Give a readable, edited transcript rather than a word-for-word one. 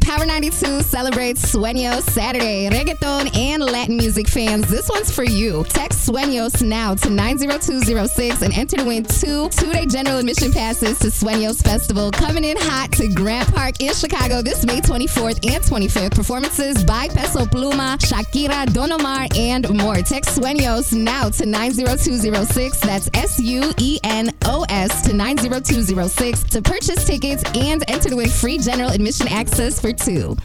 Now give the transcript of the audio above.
Power 92 celebrates Sueños Saturday. Reggaeton and Latin music fans, this one's for you. Text Sueños now to 90206 and enter to win two-day general admission passes to Sueños Festival, coming in hot to Grant Park in Chicago this May 24th and 25th. Performances by Peso Pluma, Shakira, Don Omar, and more. Text Sueños now to 90206. That's SUENOS to 90206 to purchase tickets and enter to win free general admission access for two.